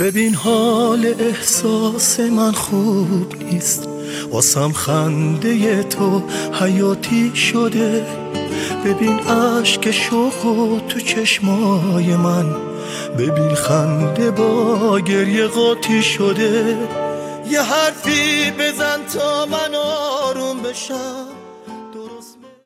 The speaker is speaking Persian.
ببین حال احساس من خوب نیست، واسم خنده تو حیاتی شده. ببین عشق شوق تو چشمای من، ببین خنده با گریه قاطی شده. یه حرفی بزن تا من آروم بشم،